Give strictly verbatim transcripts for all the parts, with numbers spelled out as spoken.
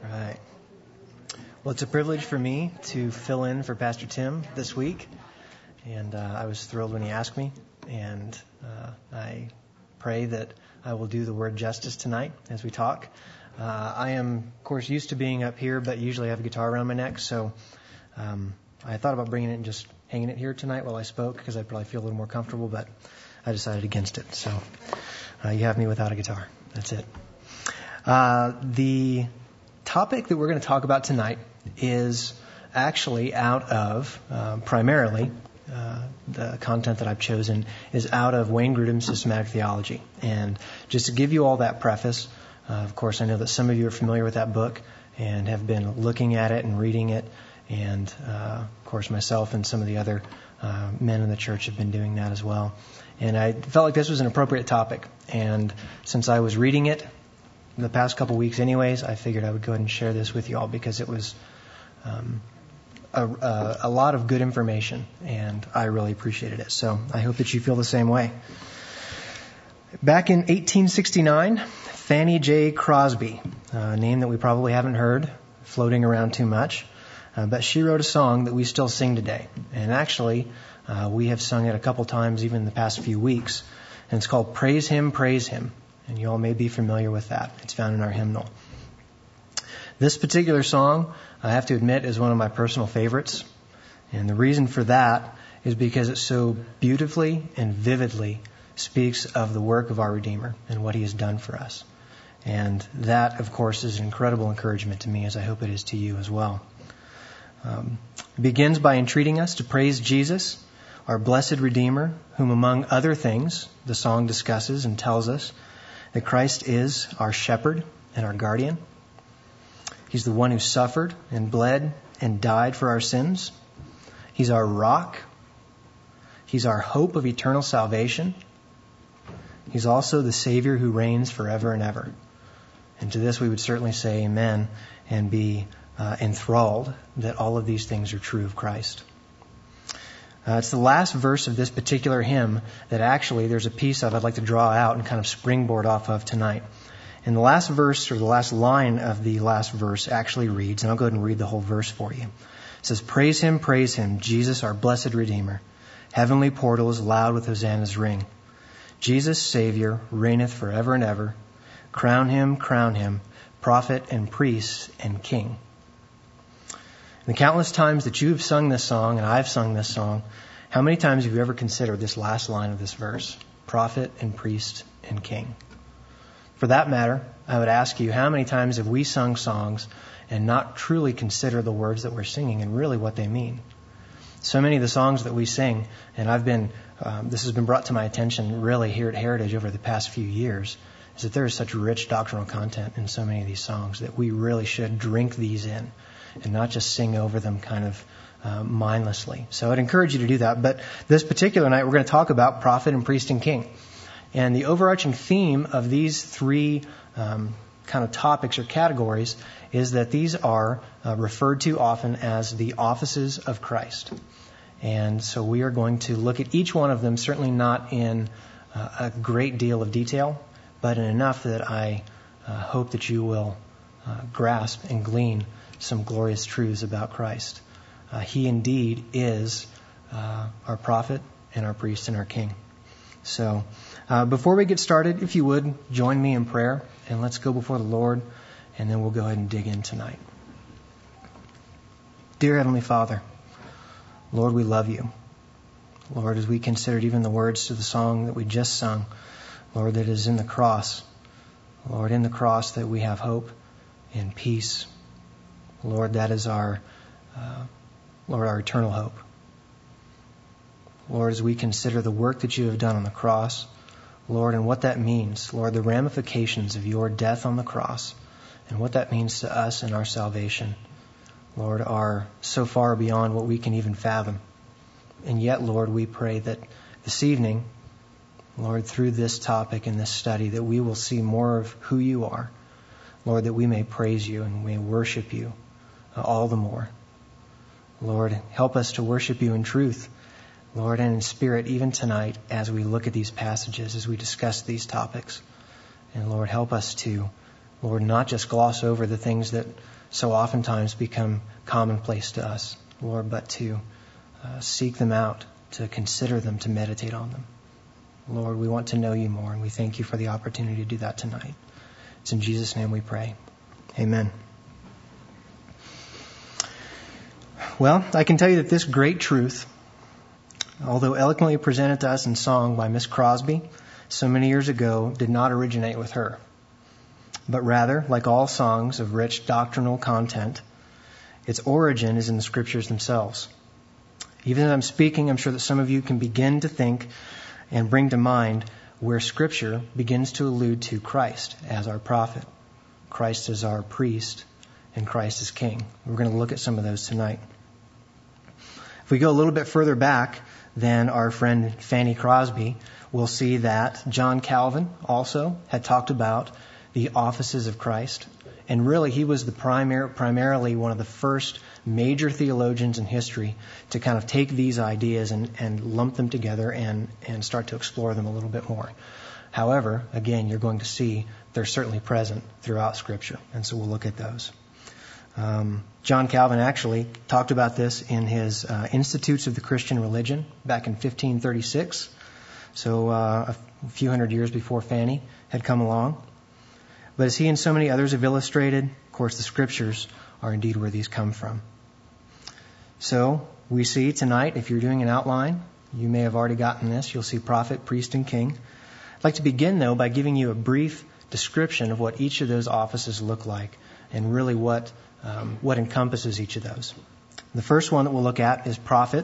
Right. Well, it's a privilege for me to fill in for Pastor Tim this week, and uh, I was thrilled when he asked me, and uh, I pray that I will do the word justice tonight as we talk. Uh, I am, of course, used to being up here, but usually I have a guitar around my neck, so um, I thought about bringing it and just hanging it here tonight while I spoke, because I'd probably feel a little more comfortable, but I decided against it. So uh, you have me without a guitar. That's it. Uh, the topic that we're going to talk about tonight is actually out of, uh, primarily, uh, the content that I've chosen is out of Wayne Grudem's Systematic Theology. And just to give you all that preface, uh, of course, I know that some of you are familiar with that book and have been looking at it and reading it. And, uh, of course, myself and some of the other uh, men in the church have been doing that as well. And I felt like this was an appropriate topic. And since I was reading it the past couple weeks anyways, I figured I would go ahead and share this with you all because it was um, a, a, a lot of good information, and I really appreciated it. So I hope that you feel the same way. Back in eighteen sixty-nine, Fannie J. Crosby, a name that we probably haven't heard floating around too much, uh, but she wrote a song that we still sing today. And actually, uh, we have sung it a couple times even in the past few weeks. And it's called Praise Him, Praise Him. And you all may be familiar with that. It's found in our hymnal. This particular song, I have to admit, is one of my personal favorites. And the reason for that is because it so beautifully and vividly speaks of the work of our Redeemer and what He has done for us. And that, of course, is an incredible encouragement to me, as I hope it is to you as well. Um, it begins by entreating us to praise Jesus, our blessed Redeemer, whom among other things the song discusses and tells us that Christ is our shepherd and our guardian. He's the one who suffered and bled and died for our sins. He's our rock. He's our hope of eternal salvation. He's also the Savior who reigns forever and ever. And to this we would certainly say amen and be uh, enthralled that all of these things are true of Christ. Uh, it's the last verse of this particular hymn that actually there's a piece of I'd like to draw out and kind of springboard off of tonight. And the last verse, or the last line of the last verse actually reads, and I'll go ahead and read the whole verse for you. It says, Praise Him, praise Him, Jesus our blessed Redeemer. Heavenly portals loud with hosannas ring. Jesus, Savior, reigneth forever and ever. Crown Him, crown Him, prophet and priest and king. The countless times that you have sung this song, and I've sung this song, how many times have you ever considered this last line of this verse? Prophet and priest and king. For that matter, I would ask you, how many times have we sung songs and not truly considered the words that we're singing and really what they mean? So many of the songs that we sing, and I've been, um, this has been brought to my attention really here at Heritage over the past few years, is that there is such rich doctrinal content in so many of these songs that we really should drink these in and not just sing over them kind of uh, mindlessly. So I'd encourage you to do that. But this particular night, we're going to talk about prophet and priest and king. And the overarching theme of these three um, kind of topics or categories is that these are uh, referred to often as the offices of Christ. And so we are going to look at each one of them, certainly not in uh, a great deal of detail, but in enough that I uh, hope that you will uh, grasp and glean some glorious truths about Christ. Uh, he indeed is uh, our prophet and our priest and our king. So uh, before we get started, if you would, join me in prayer and let's go before the Lord, and then we'll go ahead and dig in tonight. Dear Heavenly Father, Lord, we love you. Lord, as we considered even the words to the song that we just sung, Lord, that is in the cross. Lord, in the cross that we have hope and peace. Lord, that is our, uh, Lord, our eternal hope. Lord, as we consider the work that you have done on the cross, Lord, and what that means, Lord, the ramifications of your death on the cross and what that means to us and our salvation, Lord, are so far beyond what we can even fathom. And yet, Lord, we pray that this evening, Lord, through this topic and this study, that we will see more of who you are. Lord, that we may praise you and we may worship you all the more. Lord, help us to worship you in truth, Lord, and in spirit, even tonight as we look at these passages, as we discuss these topics. And Lord, help us to, Lord, not just gloss over the things that so oftentimes become commonplace to us, Lord, but to uh, seek them out, to consider them, to meditate on them. Lord, we want to know you more, and we thank you for the opportunity to do that tonight. It's in Jesus' name we pray. Amen. Well, I can tell you that this great truth, although eloquently presented to us in song by Miss Crosby so many years ago, did not originate with her, but rather, like all songs of rich doctrinal content, its origin is in the Scriptures themselves. Even as I'm speaking, I'm sure that some of you can begin to think and bring to mind where Scripture begins to allude to Christ as our prophet, Christ as our priest, and Christ as king. We're going to look at some of those tonight. If we go a little bit further back than our friend Fanny Crosby, we'll see that John Calvin also had talked about the offices of Christ. And really, he was the primary, primarily one of the first major theologians in history to kind of take these ideas and, and lump them together and, and start to explore them a little bit more. However, again, you're going to see they're certainly present throughout Scripture. And so we'll look at those. Um, John Calvin actually talked about this in his uh, Institutes of the Christian Religion back in fifteen thirty-six. So uh, a few hundred years before Fanny had come along. But as he and so many others have illustrated, of course, the Scriptures are indeed where these come from. So we see tonight, if you're doing an outline, you may have already gotten this. You'll see prophet, priest, and king. I'd like to begin, though, by giving you a brief description of what each of those offices look like and really what um, what encompasses each of those. The first one that we'll look at is prophet.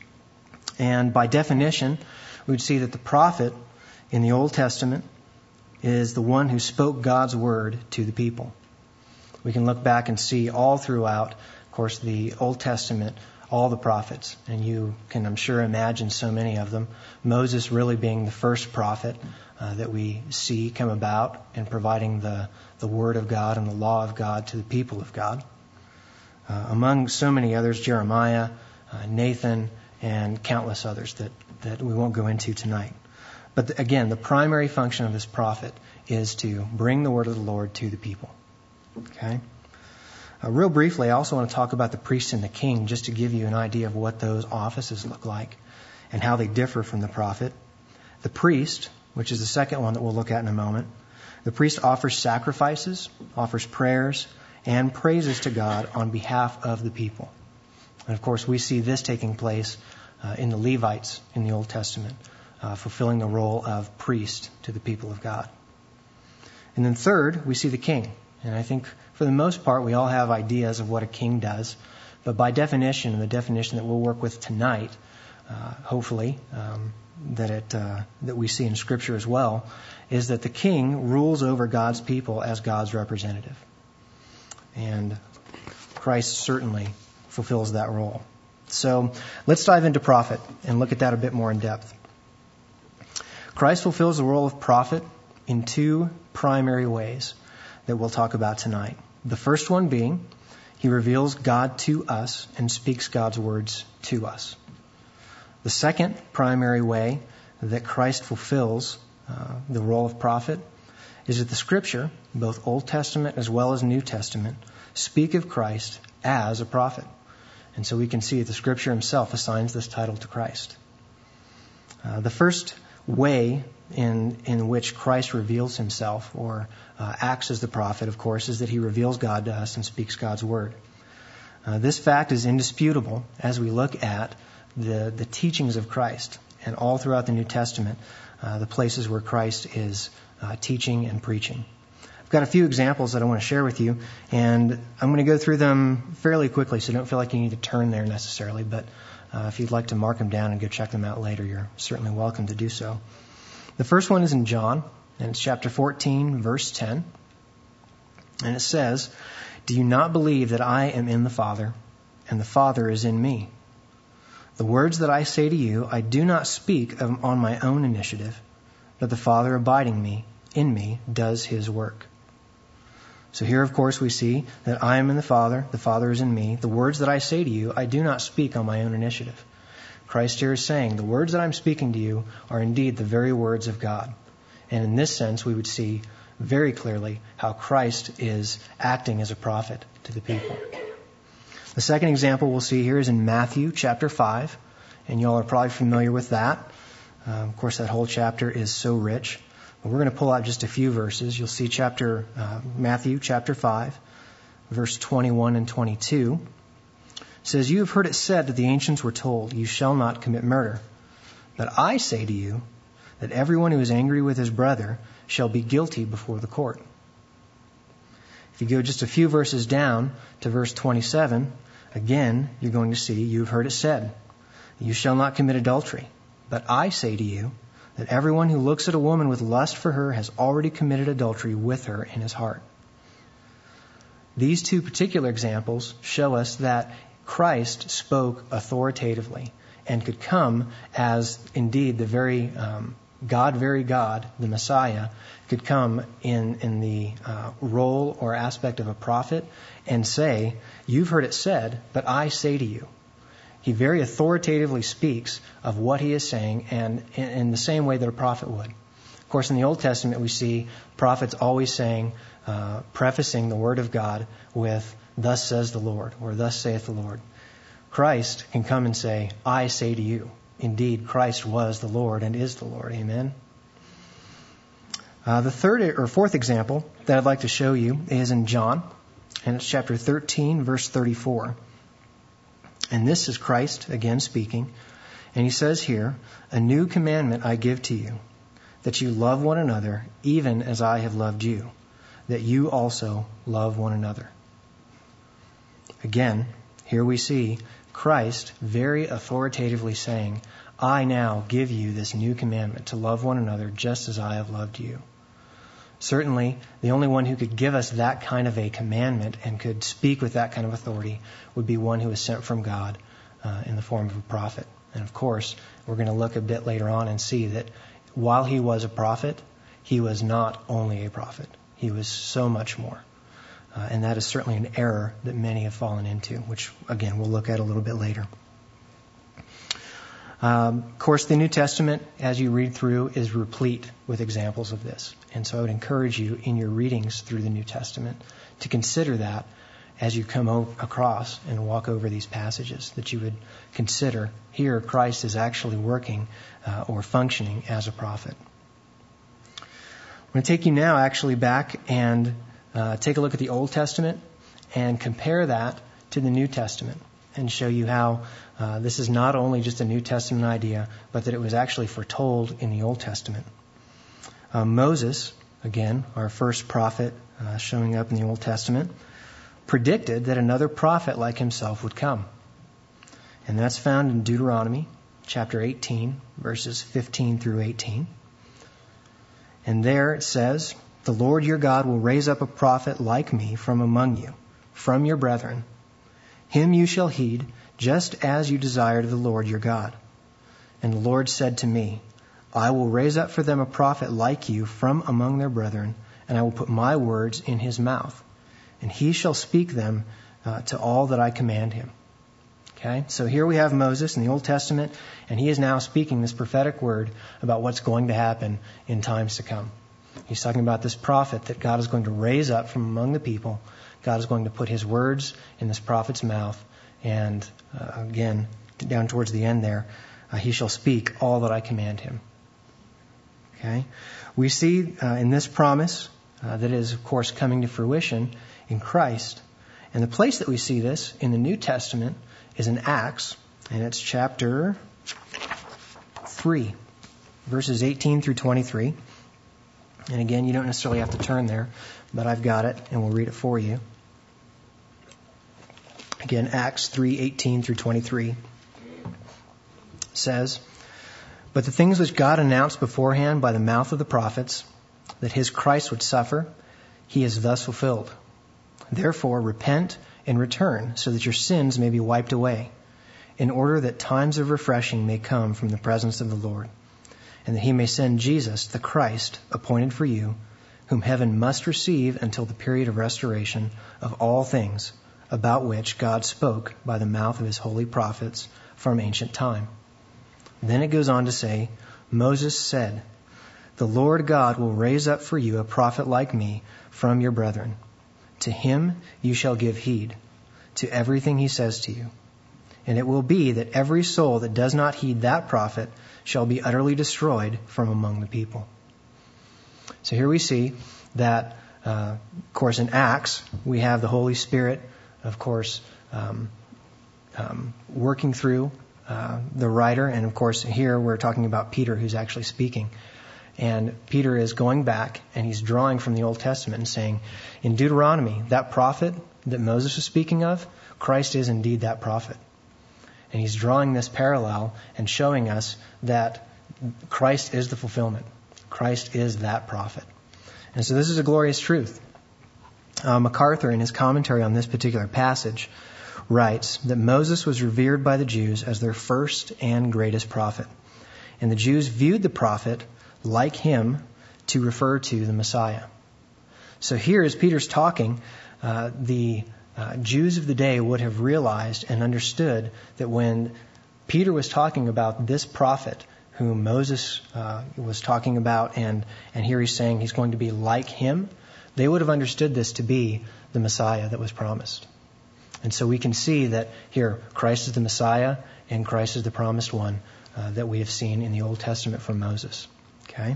And by definition, we would see that the prophet in the Old Testament is the one who spoke God's word to the people. We can look back and see all throughout, of course, the Old Testament, all the prophets. And you can, I'm sure, imagine so many of them. Moses really being the first prophet uh, that we see come about and providing the, the word of God and the law of God to the people of God. Uh, among so many others, Jeremiah, uh, Nathan, and countless others that, that we won't go into tonight. But the, again, the primary function of this prophet is to bring the word of the Lord to the people. Okay? Uh, real briefly, I also want to talk about the priest and the king, just to give you an idea of what those offices look like and how they differ from the prophet. The priest, which is the second one that we'll look at in a moment, the priest offers sacrifices, offers prayers, and praises to God on behalf of the people. And of course, we see this taking place uh, in the Levites in the Old Testament. Uh, fulfilling the role of priest to the people of God. And then third, we see the king. And I think for the most part, we all have ideas of what a king does. But by definition, and the definition that we'll work with tonight, uh, hopefully, um, that it uh, that we see in Scripture as well, is that the king rules over God's people as God's representative. And Christ certainly fulfills that role. So let's dive into prophet and look at that a bit more in depth. Christ fulfills the role of prophet in two primary ways that we'll talk about tonight. The first one being, he reveals God to us and speaks God's words to us. The second primary way that Christ fulfills uh, the role of prophet is that the Scripture, both Old Testament as well as New Testament, speak of Christ as a prophet. And so we can see that the Scripture himself assigns this title to Christ. Uh, the first way in in which Christ reveals himself or uh, acts as the prophet, of course, is that he reveals God to us and speaks God's word. Uh, this fact is indisputable as we look at the, the teachings of Christ and all throughout the New Testament, uh, the places where Christ is uh, teaching and preaching. I've got a few examples that I want to share with you, and I'm going to go through them fairly quickly, so don't feel like you need to turn there necessarily, but Uh, if you'd like to mark them down and go check them out later, you're certainly welcome to do so. The first one is in John, and it's chapter fourteen, verse ten. And it says, "Do you not believe that I am in the Father, and the Father is in me? The words that I say to you, I do not speak of, on my own initiative, but the Father abiding me, in me does his work." So here, of course, we see that I am in the Father, the Father is in me. The words that I say to you, I do not speak on my own initiative. Christ here is saying, the words that I'm speaking to you are indeed the very words of God. And in this sense, we would see very clearly how Christ is acting as a prophet to the people. The second example we'll see here is in Matthew chapter five, and y'all are probably familiar with that. Uh, of course, that whole chapter is so rich. But we're going to pull out just a few verses. You'll see chapter uh, Matthew chapter five, verse twenty-one and twenty-two. It says, "You have heard it said that the ancients were told, 'You shall not commit murder.' But I say to you that everyone who is angry with his brother shall be guilty before the court." If you go just a few verses down to verse twenty-seven, again, you're going to see, "You've heard it said, 'You shall not commit adultery.' But I say to you that everyone who looks at a woman with lust for her has already committed adultery with her in his heart." These two particular examples show us that Christ spoke authoritatively and could come as indeed the very um, God, very God, the Messiah, could come in, in the uh, role or aspect of a prophet and say, "You've heard it said, but I say to you." He very authoritatively speaks of what he is saying, and in, in the same way that a prophet would. Of course, in the Old Testament, we see prophets always saying, uh, prefacing the word of God with, "Thus says the Lord," or "Thus saith the Lord." Christ can come and say, "I say to you." Indeed, Christ was the Lord and is the Lord. Amen. Uh, the third or fourth example that I'd like to show you is in John, and it's chapter thirteen, verse thirty-four. And this is Christ again speaking. And he says here, "A new commandment I give to you, that you love one another, even as I have loved you, that you also love one another." Again, here we see Christ very authoritatively saying, "I now give you this new commandment to love one another just as I have loved you." Certainly, the only one who could give us that kind of a commandment and could speak with that kind of authority would be one who is sent from God uh, in the form of a prophet. And of course, we're going to look a bit later on and see that while he was a prophet, he was not only a prophet. He was so much more. Uh, and that is certainly an error that many have fallen into, which, again, we'll look at a little bit later. Um, of course, the New Testament, as you read through, is replete with examples of this. And so I would encourage you in your readings through the New Testament to consider that as you come over, across and walk over these passages, that you would consider here Christ is actually working uh, or functioning as a prophet. I'm going to take you now actually back and uh, take a look at the Old Testament and compare that to the New Testament, and show you how uh, this is not only just a New Testament idea, but that it was actually foretold in the Old Testament. Uh, Moses, again, our first prophet uh, showing up in the Old Testament, predicted that another prophet like himself would come. And that's found in Deuteronomy chapter eighteen, verses fifteen through eighteen. And there it says, "The Lord your God will raise up a prophet like me from among you, from your brethren. Him you shall heed, just as you desired of the Lord your God. And the Lord said to me, I will raise up for them a prophet like you from among their brethren, and I will put my words in his mouth, and he shall speak them uh, to all that I command him." Okay, so here we have Moses in the Old Testament, and he is now speaking this prophetic word about what's going to happen in times to come. He's talking about this prophet that God is going to raise up from among the people. God is going to put his words in this prophet's mouth. And uh, again, down towards the end there, uh, he shall speak all that I command him. Okay, we see uh, in this promise uh, that is, of course, coming to fruition in Christ. And the place that we see this in the New Testament is in Acts, and it's chapter three, verses eighteen through twenty-three. And again, you don't necessarily have to turn there, but I've got it, and we'll read it for you. Again, Acts three, eighteen through twenty-three says, "But the things which God announced beforehand by the mouth of the prophets, that his Christ would suffer, he has thus fulfilled. Therefore, repent and return, so that your sins may be wiped away, in order that times of refreshing may come from the presence of the Lord, and that he may send Jesus, the Christ, appointed for you, whom heaven must receive until the period of restoration of all things, about which God spoke by the mouth of his holy prophets from ancient time." Then it goes on to say, "Moses said, the Lord God will raise up for you a prophet like me from your brethren. To him you shall give heed, to everything he says to you. And it will be that every soul that does not heed that prophet shall be utterly destroyed from among the people. So here we see that, uh, of course, in Acts, we have the Holy Spirit, of course, um, um, working through uh, the writer. And, of course, here we're talking about Peter, who's actually speaking. And Peter is going back, and he's drawing from the Old Testament and saying, in Deuteronomy, that prophet that Moses was speaking of, Christ is indeed that prophet. And he's drawing this parallel and showing us that Christ is the fulfillment. Christ is that prophet. And so this is a glorious truth. Uh, MacArthur, in his commentary on this particular passage, writes that Moses was revered by the Jews as their first and greatest prophet. And the Jews viewed the prophet like him to refer to the Messiah. So here, as Peter's talking, uh, the uh, Jews of the day would have realized and understood that when Peter was talking about this prophet whom Moses uh, was talking about, and, and here he's saying he's going to be like him, they would have understood this to be the Messiah that was promised. And so we can see that here Christ is the Messiah and Christ is the promised one uh, that we have seen in the Old Testament from Moses. Okay?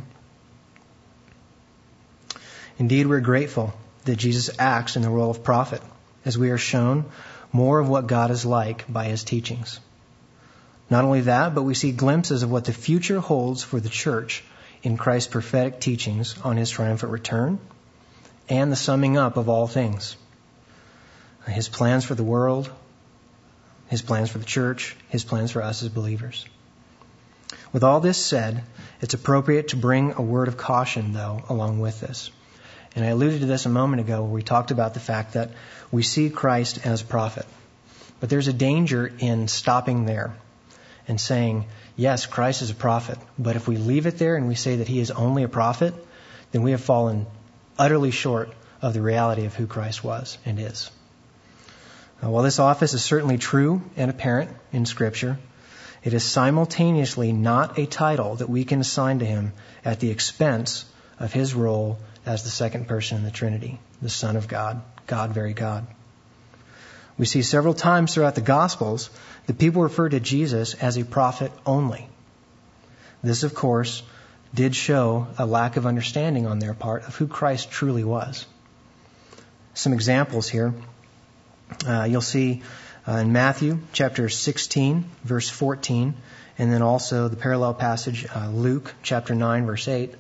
Indeed, we're grateful that Jesus acts in the role of prophet, as we are shown more of what God is like by his teachings. Not only that, but we see glimpses of what the future holds for the church in Christ's prophetic teachings on his triumphant return and the summing up of all things. His plans for the world, his plans for the church, his plans for us as believers. With all this said, it's appropriate to bring a word of caution, though, along with this. And I alluded to this a moment ago where we talked about the fact that we see Christ as a prophet. But there's a danger in stopping there and saying, yes, Christ is a prophet. But if we leave it there and we say that he is only a prophet, then we have fallen utterly short of the reality of who Christ was and is. Uh, while this office is certainly true and apparent in Scripture, it is simultaneously not a title that we can assign to him at the expense of his role as the second person in the Trinity, the Son of God, God, very God. We see several times throughout the Gospels that people refer to Jesus as a prophet only. This, of course, did show a lack of understanding on their part of who Christ truly was. Some examples here. Uh, you'll see uh, in Matthew chapter sixteen, verse fourteen, and then also the parallel passage, uh, Luke chapter nine, verse eight.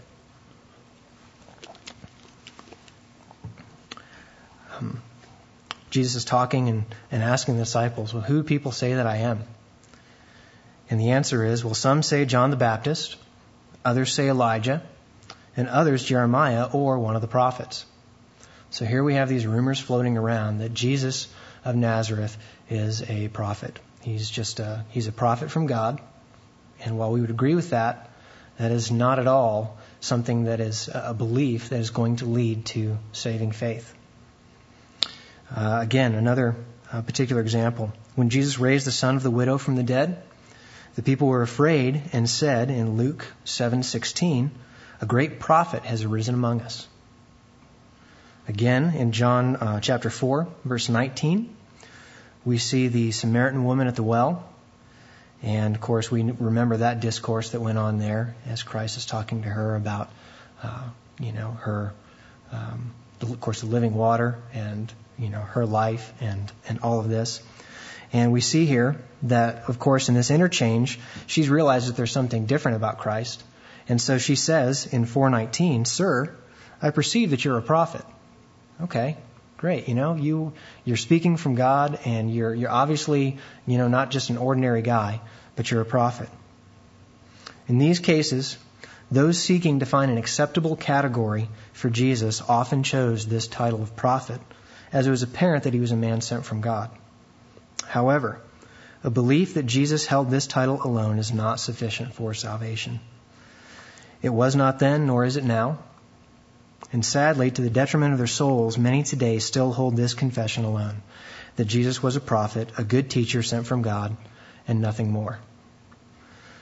Um, Jesus is talking and, and asking the disciples, well, who do people say that I am? And the answer is, well, some say John the Baptist, others say Elijah, and others Jeremiah or one of the prophets. So here we have these rumors floating around that Jesus of Nazareth is a prophet. He's just a, he's a prophet from God. And while we would agree with that, that is not at all something that is a belief that is going to lead to saving faith. Uh, again, another uh, particular example. When Jesus raised the son of the widow from the dead, the people were afraid and said in Luke seven sixteen, a great prophet has arisen among us. Again, in John uh, chapter four, verse nineteen, we see the Samaritan woman at the well. And, of course, we remember that discourse that went on there as Christ is talking to her about, uh, you know, her, um, of course, the living water and, you know, her life and, and all of this. And we see here that, of course, in this interchange, she's realized that there's something different about Christ. And so she says in four nineteen, Sir, I perceive that you're a prophet. Okay, great. You know, you, you're speaking from God and you're, you're obviously, you know, not just an ordinary guy, but you're a prophet. In these cases, those seeking to find an acceptable category for Jesus often chose this title of prophet, as it was apparent that he was a man sent from God. However, a belief that Jesus held this title alone is not sufficient for salvation. It was not then, nor is it now. And sadly, to the detriment of their souls, many today still hold this confession alone, that Jesus was a prophet, a good teacher sent from God, and nothing more.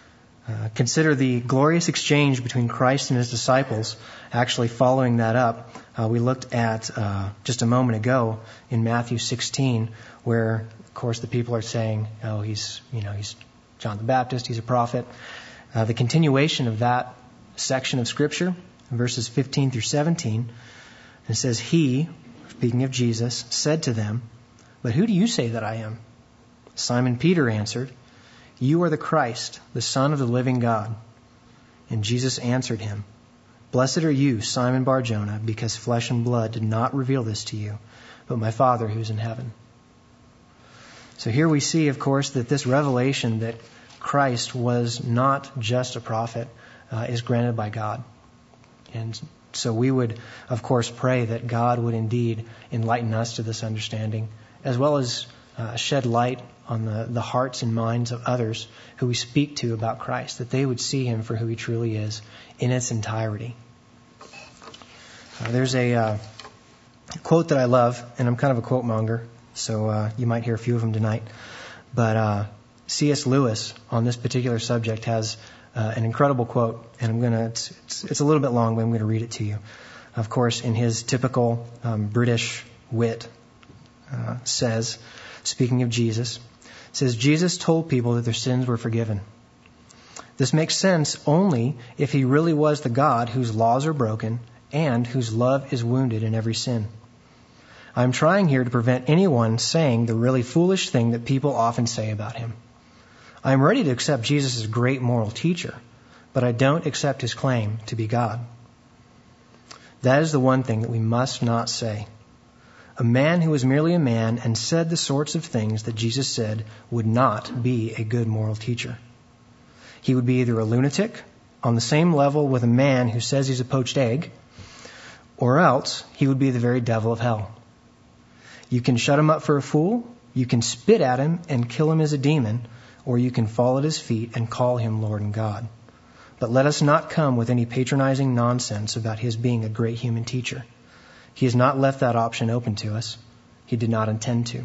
Uh, consider the glorious exchange between Christ and his disciples. Actually, following that up, uh, we looked at uh, just a moment ago in Matthew sixteen, where, of course, the people are saying, "Oh, he's, you know, he's John the Baptist, he's a prophet." Uh, the continuation of that section of Scripture, verses fifteen through seventeen, it says, "He," speaking of Jesus, "said to them, 'But who do you say that I am?' Simon Peter answered, 'You are the Christ, the Son of the living God.' And Jesus answered him, 'Blessed are you, Simon Bar-Jonah, because flesh and blood did not reveal this to you, but my Father who is in heaven.'" So here we see, of course, that this revelation that Christ was not just a prophet uh, is granted by God. And so we would, of course, pray that God would indeed enlighten us to this understanding, as well as uh, shed light on the, the hearts and minds of others who we speak to about Christ, that they would see him for who he truly is in its entirety. Uh, there's a uh, quote that I love, and I'm kind of a quote monger, so uh, you might hear a few of them tonight. But uh, C S Lewis on this particular subject has uh, an incredible quote, and I'm gonna it's, it's, it's a little bit long, but I'm going to read it to you. Of course, in his typical um, British wit, uh, says, speaking of Jesus, says, "Jesus told people that their sins were forgiven. This makes sense only if he really was the God whose laws are broken and whose love is wounded in every sin. I'm trying here to prevent anyone saying the really foolish thing that people often say about him. I'm ready to accept Jesus as a great moral teacher, but I don't accept his claim to be God. That is the one thing that we must not say. A man who was merely a man and said the sorts of things that Jesus said would not be a good moral teacher. He would be either a lunatic, on the same level with a man who says he's a poached egg, or else he would be the very devil of hell. You can shut him up for a fool, you can spit at him and kill him as a demon, or you can fall at his feet and call him Lord and God. But let us not come with any patronizing nonsense about his being a great human teacher. He has not left that option open to us. He did not intend to.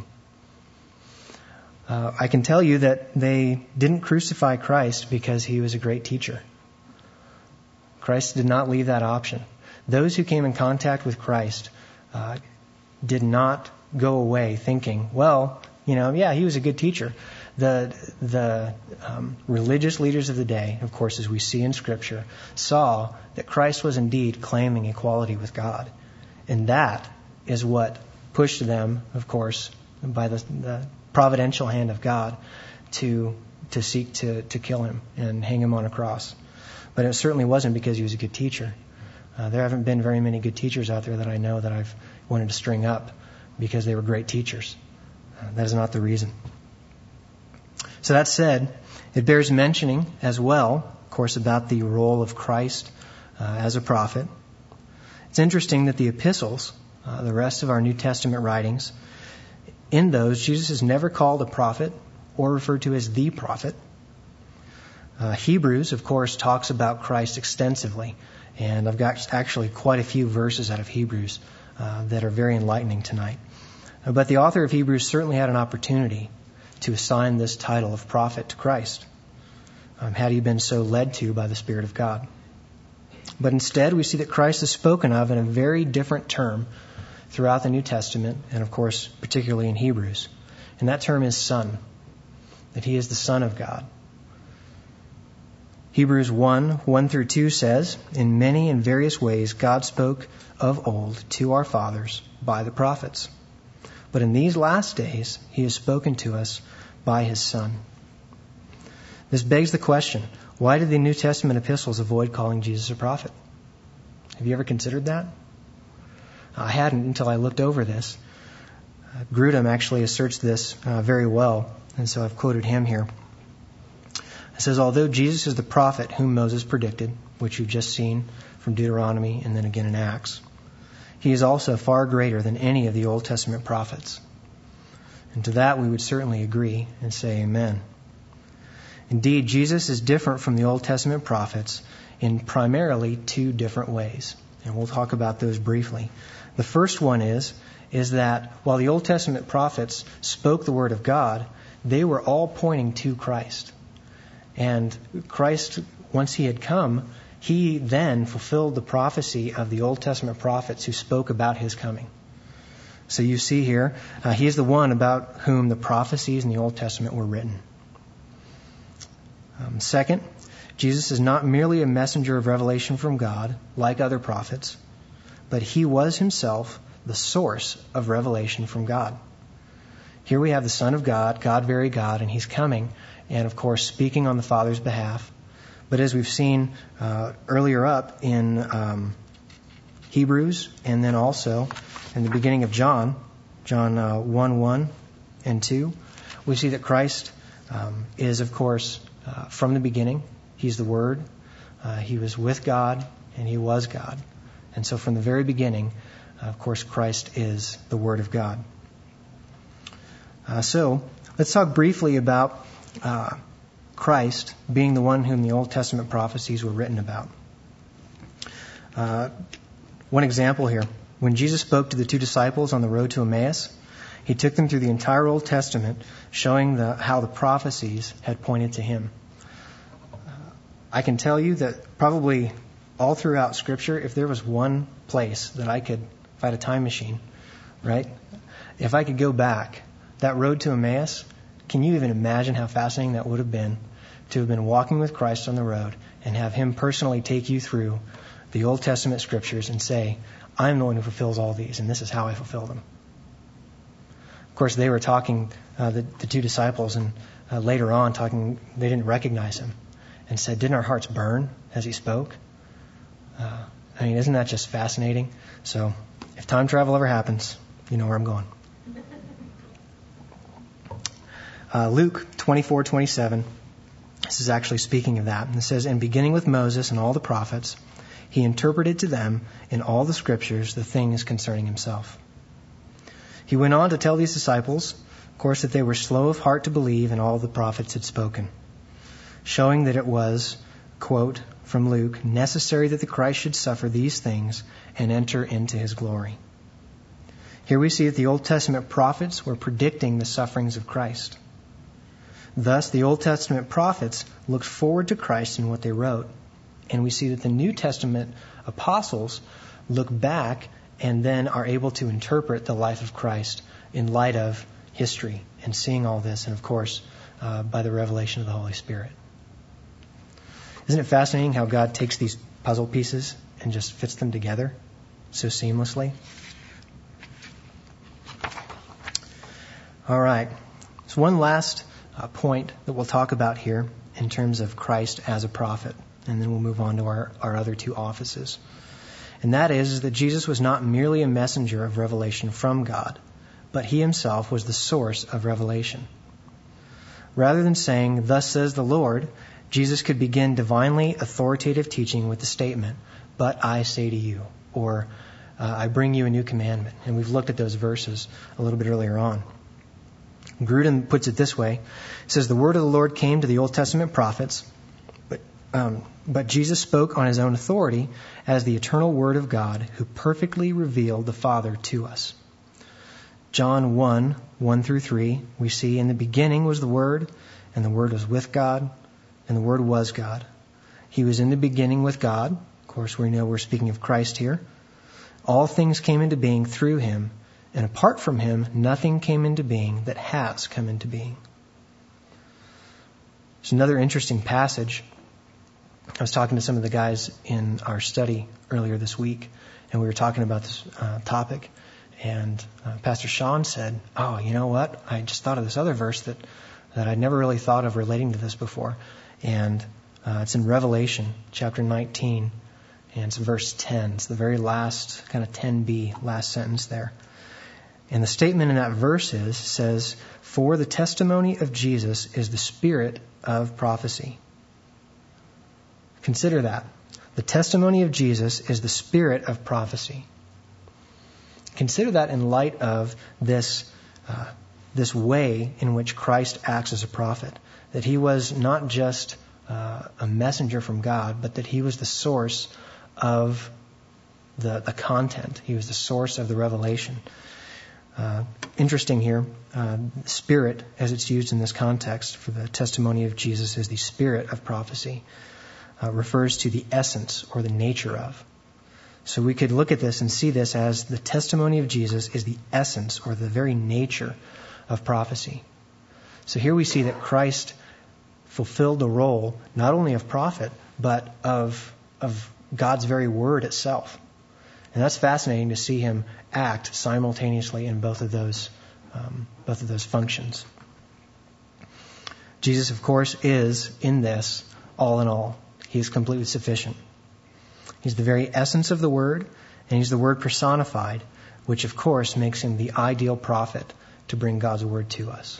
Uh, I can tell you that they didn't crucify Christ because he was a great teacher. Christ did not leave that option. Those who came in contact with Christ uh, did not go away thinking, well, you know, yeah, he was a good teacher. The the um, religious leaders of the day, of course, as we see in Scripture, saw that Christ was indeed claiming equality with God. And that is what pushed them, of course, by the, the providential hand of God to to seek to, to kill him and hang him on a cross. But it certainly wasn't because he was a good teacher. Uh, there haven't been very many good teachers out there that I know that I've wanted to string up because they were great teachers. Uh, that is not the reason. So that said, it bears mentioning as well, of course, about the role of Christ uh, as a prophet. It's interesting that the epistles, uh, the rest of our New Testament writings, in those, Jesus is never called a prophet or referred to as the prophet. Uh, Hebrews, of course, talks about Christ extensively, and I've got actually quite a few verses out of Hebrews uh, that are very enlightening tonight. Uh, but the author of Hebrews certainly had an opportunity to assign this title of prophet to Christ, um, had he been so led to by the Spirit of God. But instead, we see that Christ is spoken of in a very different term throughout the New Testament, and of course, particularly in Hebrews. And that term is Son, that he is the Son of God. Hebrews one, one through two says, "In many and various ways God spoke of old to our fathers by the prophets. But in these last days he has spoken to us by his Son." This begs the question, why did the New Testament epistles avoid calling Jesus a prophet? Have you ever considered that? I hadn't until I looked over this. Uh, Grudem actually asserts this uh, very well, and so I've quoted him here. It says, although Jesus is the prophet whom Moses predicted, which you've just seen from Deuteronomy and then again in Acts, he is also far greater than any of the Old Testament prophets. And to that we would certainly agree and say amen. Indeed, Jesus is different from the Old Testament prophets in primarily two different ways. And we'll talk about those briefly. The first one is, is that while the Old Testament prophets spoke the Word of God, they were all pointing to Christ. And Christ, once he had come, he then fulfilled the prophecy of the Old Testament prophets who spoke about his coming. So you see here, uh, he is the one about whom the prophecies in the Old Testament were written. Um, second, Jesus is not merely a messenger of revelation from God, like other prophets, but he was himself the source of revelation from God. Here we have the Son of God, God very God, and he's coming, and of course speaking on the Father's behalf. But as we've seen uh, earlier up in um, Hebrews, and then also in the beginning of John, John uh, one, one and two, we see that Christ um, is, of course, uh, from the beginning. He's the Word. Uh, he was with God, and he was God. And so from the very beginning, uh, of course, Christ is the Word of God. Uh, so let's talk briefly about uh, Christ being the one whom the Old Testament prophecies were written about. Uh, one example here. When Jesus spoke to the two disciples on the road to Emmaus, he took them through the entire Old Testament, showing the, how the prophecies had pointed to him. Uh, I can tell you that probably all throughout Scripture, if there was one place that I could, if I had a time machine, right? If I could go back, that road to Emmaus, can you even imagine how fascinating that would have been to have been walking with Christ on the road and have him personally take you through the Old Testament Scriptures and say, I'm the one who fulfills all these, and this is how I fulfill them. Of course, they were talking, uh, the, the two disciples, and uh, later on talking, they didn't recognize him, and said, didn't our hearts burn as he spoke? Uh, I mean, isn't that just fascinating? So, if time travel ever happens, you know where I'm going. Uh, Luke twenty-four twenty-seven, this is actually speaking of that. And it says, and beginning with Moses and all the prophets, he interpreted to them in all the Scriptures the things concerning himself. He went on to tell these disciples, of course, that they were slow of heart to believe in all the prophets had spoken, showing that it was, quote, from Luke, necessary that the Christ should suffer these things and enter into his glory. Here we see that the Old Testament prophets were predicting the sufferings of Christ. Thus, the Old Testament prophets looked forward to Christ in what they wrote. And we see that the New Testament apostles look back and then are able to interpret the life of Christ in light of history and seeing all this, and of course, uh, by the revelation of the Holy Spirit. Isn't it fascinating how God takes these puzzle pieces and just fits them together so seamlessly? All right. So one last uh, point that we'll talk about here in terms of Christ as a prophet. And then we'll move on to our, our other two offices. And that is, is that Jesus was not merely a messenger of revelation from God, but he himself was the source of revelation. Rather than saying, thus says the Lord, Jesus could begin divinely authoritative teaching with the statement, but I say to you, or uh, I bring you a new commandment. And we've looked at those verses a little bit earlier on. Grudem puts it this way. He says, the word of the Lord came to the Old Testament prophets, but, um, but Jesus spoke on his own authority as the eternal word of God who perfectly revealed the Father to us. John one, one through three, we see in the beginning was the Word, and the Word was with God, and the Word was God. He was in the beginning with God. Of course, we know we're speaking of Christ here. All things came into being through him, and apart from him, nothing came into being that has come into being. There's another interesting passage. I was talking to some of the guys in our study earlier this week, and we were talking about this uh, topic. And uh, Pastor Sean said, oh, you know what? I just thought of this other verse that, that I'd never really thought of relating to this before. And uh, it's in Revelation chapter nineteen, and it's verse ten. It's the very last, kind of ten b, last sentence there. And the statement in that verse is, says, for the testimony of Jesus is the spirit of prophecy. Consider that. The testimony of Jesus is the spirit of prophecy. Consider that in light of this uh, this way in which Christ acts as a prophet. That he was not just uh, a messenger from God, but that he was the source of the, the content. He was the source of the revelation. Uh, interesting here. Uh, spirit, as it's used in this context for the testimony of Jesus as the spirit of prophecy, uh, refers to the essence or the nature of. So we could look at this and see this as the testimony of Jesus is the essence or the very nature of prophecy. So here we see that Christ fulfilled the role not only of prophet, but of, of God's very word itself. And that's fascinating to see him act simultaneously in both of those, um, both of those functions. Jesus, of course, is in this all in all. He is completely sufficient. He's the very essence of the Word, and He's the Word personified, which, of course, makes Him the ideal prophet to bring God's Word to us.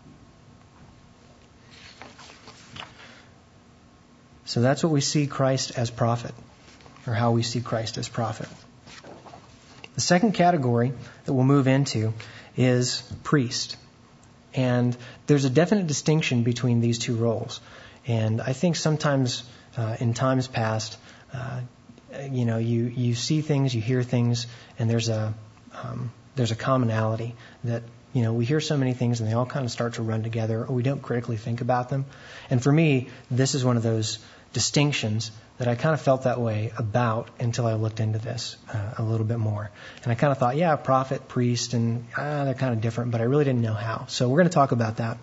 So that's what we see Christ as prophet, or how we see Christ as prophet. The second category that we'll move into is priest. And there's a definite distinction between these two roles. And I think sometimes uh, in times past, uh, you know, you, you see things, you hear things, and there's a um, there's a commonality that, you know, we hear so many things and they all kind of start to run together, or we don't critically think about them. And for me, this is one of those distinctions that I kind of felt that way about until I looked into this uh, a little bit more. And I kind of thought, yeah, prophet, priest, and ah, they're kind of different, but I really didn't know how. So we're going to talk about that.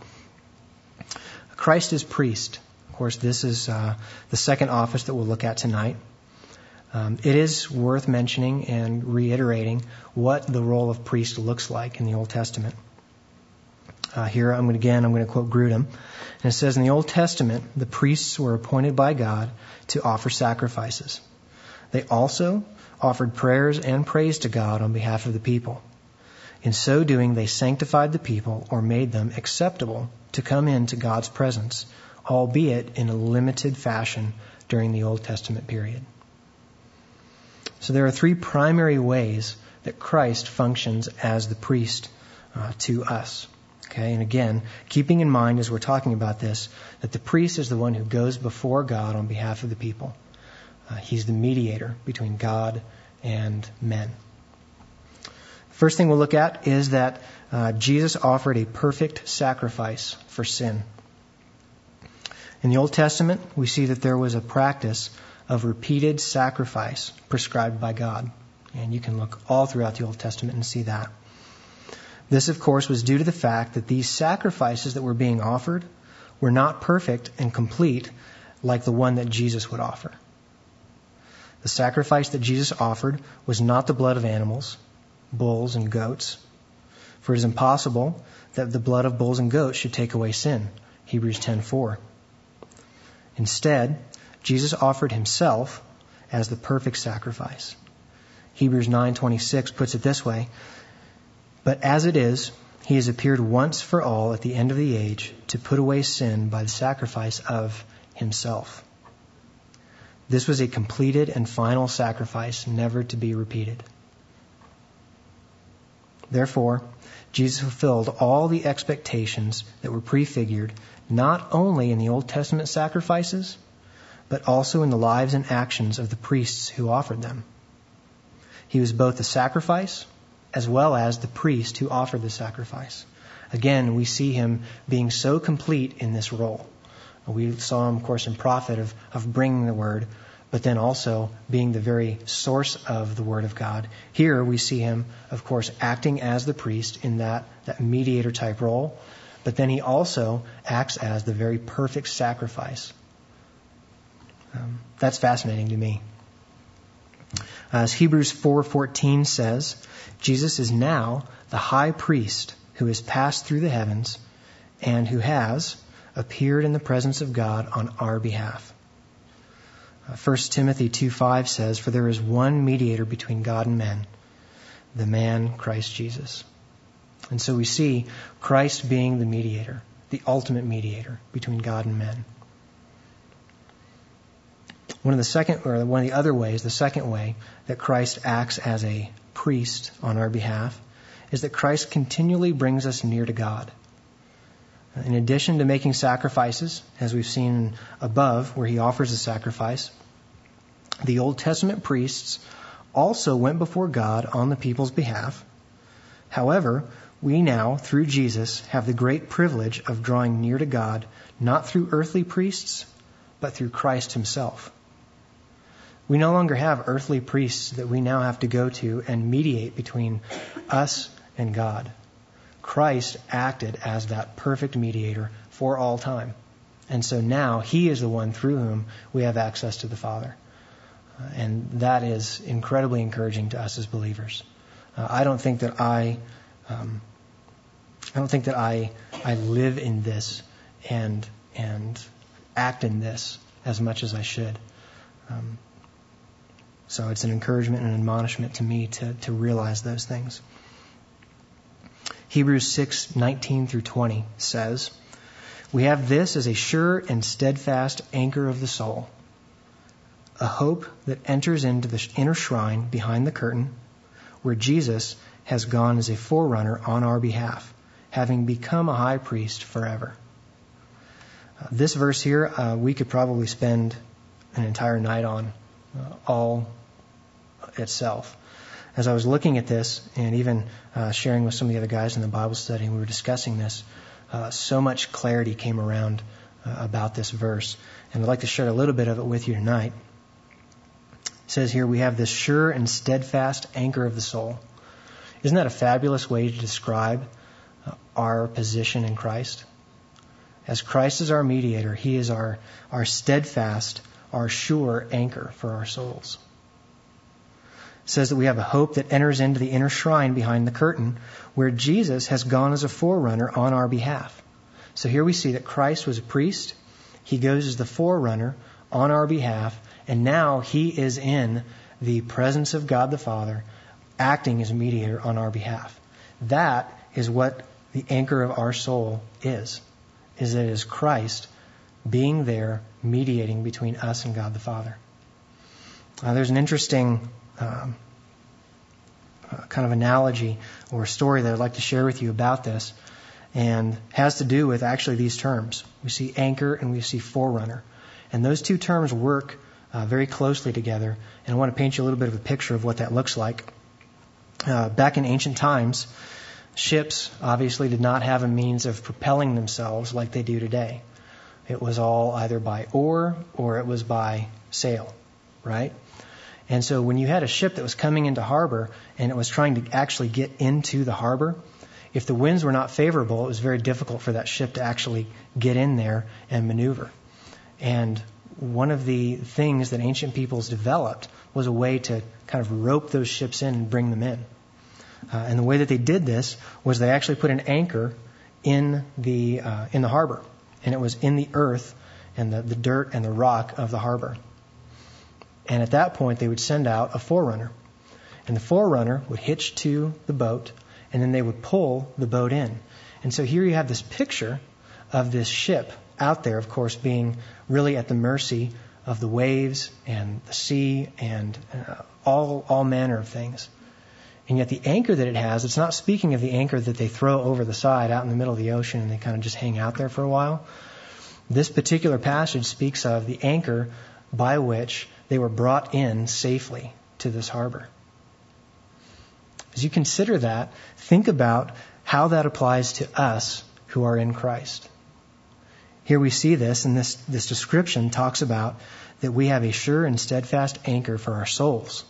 Christ is priest. Of course, this is uh, the second office that we'll look at tonight. Um, it is worth mentioning and reiterating what the role of priest looks like in the Old Testament. Uh, here, I'm going to, again, I'm going to quote Grudem. And it says, in the Old Testament, the priests were appointed by God to offer sacrifices. They also offered prayers and praise to God on behalf of the people. In so doing, they sanctified the people or made them acceptable to come into God's presence, albeit in a limited fashion during the Old Testament period. So there are three primary ways that Christ functions as the priest uh, to us. Okay, and again, keeping in mind as we're talking about this, that the priest is the one who goes before God on behalf of the people. Uh, he's the mediator between God and men. First thing we'll look at is that uh, Jesus offered a perfect sacrifice for sin. In the Old Testament, we see that there was a practice of repeated sacrifice prescribed by God. And you can look all throughout the Old Testament and see that. This, of course, was due to the fact that these sacrifices that were being offered were not perfect and complete like the one that Jesus would offer. The sacrifice that Jesus offered was not the blood of animals, bulls and goats, for it is impossible that the blood of bulls and goats should take away sin. Hebrews ten four. Instead, Jesus offered himself as the perfect sacrifice. Hebrews nine twenty-six puts it this way, but as it is, he has appeared once for all at the end of the age to put away sin by the sacrifice of himself. This was a completed and final sacrifice, never to be repeated. Therefore, Jesus fulfilled all the expectations that were prefigured, not only in the Old Testament sacrifices, but also in the lives and actions of the priests who offered them. He was both the sacrifice as well as the priest who offered the sacrifice. Again, we see him being so complete in this role. We saw him, of course, in prophet of, of bringing the word, but then also being the very source of the word of God. Here we see him, of course, acting as the priest in that, that mediator type role, but then he also acts as the very perfect sacrifice. Um, that's fascinating to me. As Hebrews four fourteen says, Jesus is now the high priest who has passed through the heavens and who has appeared in the presence of God on our behalf. Uh, First Timothy two five says, for there is one mediator between God and men, the man Christ Jesus. And so we see Christ being the mediator, the ultimate mediator between God and men. One of the second, or one of the other ways, the second way that Christ acts as a priest on our behalf is that Christ continually brings us near to God. In addition to making sacrifices, as we've seen above, where he offers a sacrifice, the Old Testament priests also went before God on the people's behalf. However, We now, through Jesus, have the great privilege of drawing near to God, not through earthly priests, but through Christ himself. We no longer have earthly priests that we now have to go to and mediate between us and God. Christ acted as that perfect mediator for all time. And so now he is the one through whom we have access to the Father. Uh, and that is incredibly encouraging to us as believers. Uh, I don't think that I, um, I don't think that I, I live in this and and act in this as much as I should. Um, so it's an encouragement and an admonishment to me to to realize those things. Hebrews six nineteen through twenty says, "We have this as a sure and steadfast anchor of the soul, a hope that enters into the inner shrine behind the curtain, where Jesus has gone as a forerunner on our behalf, having become a high priest forever." Uh, this verse here, uh, we could probably spend an entire night on uh, all itself. As I was looking at this and even uh, sharing with some of the other guys in the Bible study, and we were discussing this, uh, so much clarity came around uh, about this verse. And I'd like to share a little bit of it with you tonight. It says here, we have this sure and steadfast anchor of the soul. Isn't that a fabulous way to describe uh, our position in Christ? As Christ is our mediator, he is our, our steadfast, our sure anchor for our souls. It says that we have a hope that enters into the inner shrine behind the curtain, where Jesus has gone as a forerunner on our behalf. So here we see that Christ was a priest. He goes as the forerunner on our behalf, and now he is in the presence of God the Father, acting as a mediator on our behalf. That is what the anchor of our soul is, is that it is Christ being there, mediating between us and God the Father. Uh, there's an interesting um, uh, kind of analogy or story that I'd like to share with you about this, and has to do with actually these terms. We see anchor and we see forerunner. And those two terms work uh, very closely together, and I want to paint you a little bit of a picture of what that looks like. Uh, back in ancient times, ships obviously did not have a means of propelling themselves like they do today. It was all either by oar or it was by sail, right? And so when you had a ship that was coming into harbor and it was trying to actually get into the harbor, if the winds were not favorable, it was very difficult for that ship to actually get in there and maneuver. And one of the things that ancient peoples developed was a way to kind of rope those ships in and bring them in. Uh, and the way that they did this was they actually put an anchor in the uh, in the harbor, and it was in the earth and the, the dirt and the rock of the harbor. And at that point, they would send out a forerunner, and the forerunner would hitch to the boat, and then they would pull the boat in. And so here you have this picture of this ship out there, of course, being really at the mercy of the waves and the sea and uh, all all manner of things. And yet the anchor that it has, it's not speaking of the anchor that they throw over the side out in the middle of the ocean and they kind of just hang out there for a while. This particular passage speaks of the anchor by which they were brought in safely to this harbor. As you consider that, think about how that applies to us who are in Christ. Here we see this, and this, this description talks about that we have a sure and steadfast anchor for our souls.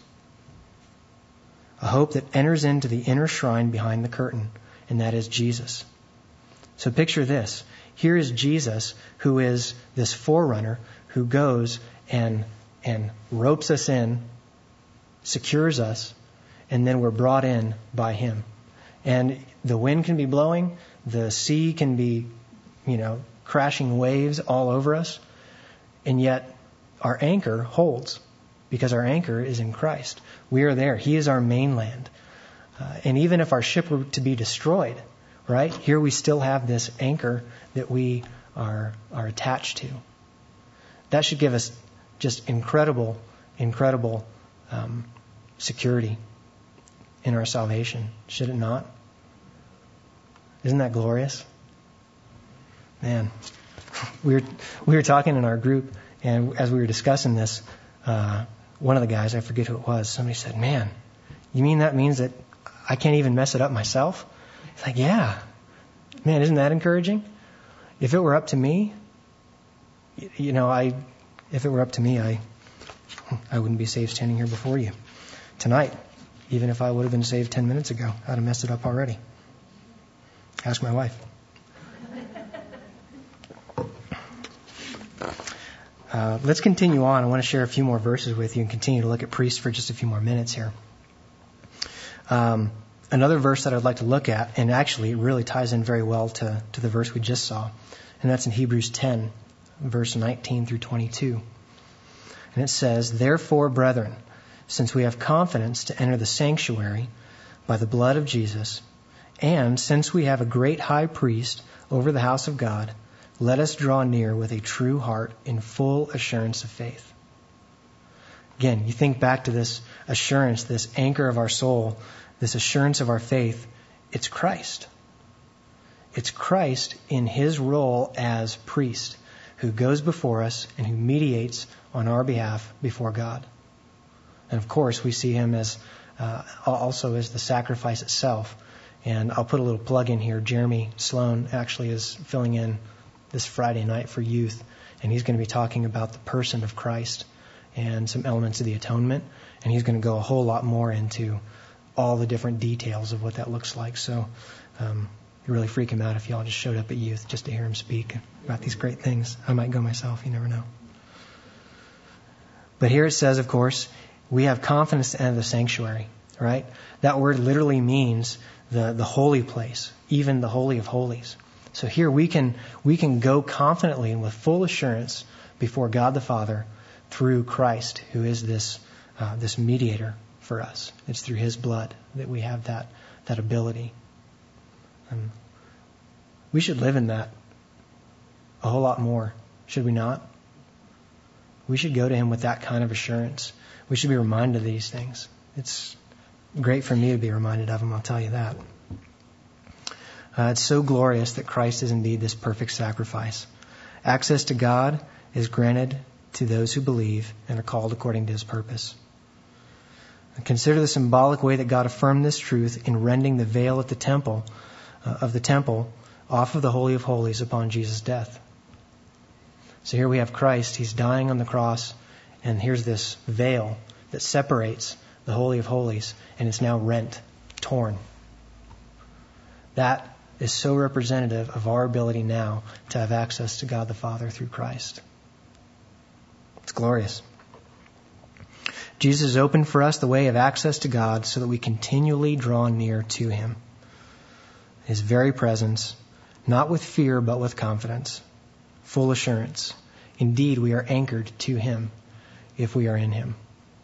A hope that enters into the inner shrine behind the curtain, and that is Jesus. So picture this. Here is Jesus, who is this forerunner, who goes and, and ropes us in, secures us, and then we're brought in by him. And the wind can be blowing, the sea can be, you know, crashing waves all over us, and yet our anchor holds, because our anchor is in Christ. We are there. He is our mainland. Uh, and even if our ship were to be destroyed, right, here we still have this anchor that we are are attached to. That should give us just incredible, incredible um, security in our salvation, should it not? Isn't that glorious? Man, we were we were talking in our group, and as we were discussing this, uh, one of the guys, I forget who it was, somebody said, "Man, you mean that means that I can't even mess it up myself?" It's like, yeah, man, isn't that encouraging? If it were up to me, you know, I, if it were up to me, I, I wouldn't be saved standing here before you tonight. Even if I would have been saved ten minutes ago, I'd have messed it up already. Ask my wife. Uh, let's continue on. I want to share a few more verses with you and continue to look at priests for just a few more minutes here. Um, another verse that I'd like to look at, and actually it really ties in very well to, to the verse we just saw, and that's in Hebrews ten, verse nineteen through twenty-two. And it says, "Therefore, brethren, since we have confidence to enter the sanctuary by the blood of Jesus, and since we have a great high priest over the house of God, let us draw near with a true heart in full assurance of faith." Again, you think back to this assurance, this anchor of our soul, this assurance of our faith. It's Christ. It's Christ in his role as priest who goes before us and who mediates on our behalf before God. And of course, we see him as uh, also as the sacrifice itself. And I'll put a little plug in here. Jeremy Sloan actually is filling in this Friday night for youth, and he's going to be talking about the person of Christ and some elements of the atonement, and he's going to go a whole lot more into all the different details of what that looks like. So um, you really freak him out if y'all just showed up at youth just to hear him speak about these great things. I might go myself, you never know. But here it says, of course, we have confidence to enter the sanctuary, right? That word literally means the, the holy place, even the Holy of Holies. So here we can we can go confidently and with full assurance before God the Father through Christ, who is this uh, this mediator for us. It's through his blood that we have that that ability. And we should live in that a whole lot more, should we not? We should go to him with that kind of assurance. We should be reminded of these things. It's great for me to be reminded of them, I'll tell you that. Uh, it's so glorious that Christ is indeed this perfect sacrifice. Access to God is granted to those who believe and are called according to his purpose. Consider the symbolic way that God affirmed this truth in rending the veil at the temple uh, of the temple off of the Holy of Holies upon Jesus' death. So here we have Christ. He's dying on the cross, and here's this veil that separates the Holy of Holies, and it's now rent, torn. That is so representative of our ability now to have access to God the Father through Christ. It's glorious. Jesus has opened for us the way of access to God so that we continually draw near to him. His very presence, not with fear but with confidence, full assurance. Indeed, we are anchored to him if we are in him.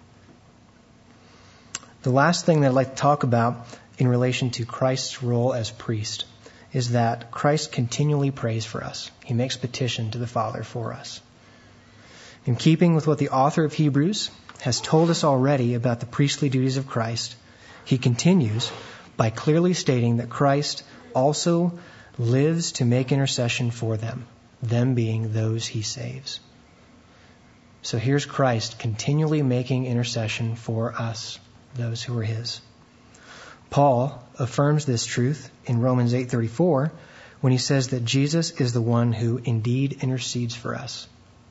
The last thing that I'd like to talk about in relation to Christ's role as priest is that Christ continually prays for us. He makes petition to the Father for us. In keeping with what the author of Hebrews has told us already about the priestly duties of Christ, he continues by clearly stating that Christ also lives to make intercession for them, them being those he saves. So here's Christ continually making intercession for us, those who are his. Paul affirms this truth in Romans eight thirty-four when he says that Jesus is the one who indeed intercedes for us.